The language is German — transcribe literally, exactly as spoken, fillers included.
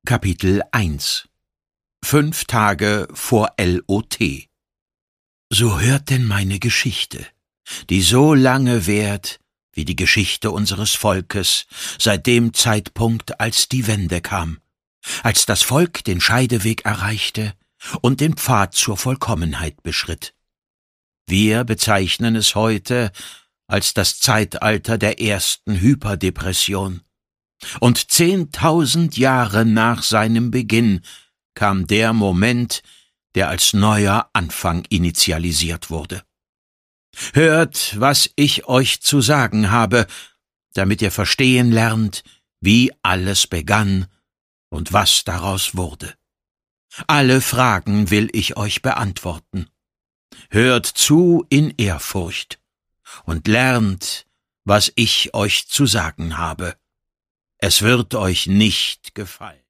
Kapitel eins. Fünf Tage vor L O T. So hört denn meine Geschichte, die so lange währt wie die Geschichte unseres Volkes, seit dem Zeitpunkt, als die Wende kam, als das Volk den Scheideweg erreichte und den Pfad zur Vollkommenheit beschritt. Wir bezeichnen es heute als das Zeitalter der ersten Hyperdepression. Und zehntausend Jahre nach seinem Beginn kam der Moment, der als neuer Anfang initialisiert wurde. Hört, was ich euch zu sagen habe, damit ihr verstehen lernt, wie alles begann und was daraus wurde. Alle Fragen will ich euch beantworten. Hört zu in Ehrfurcht und lernt, was ich euch zu sagen habe. Es wird euch nicht gefallen.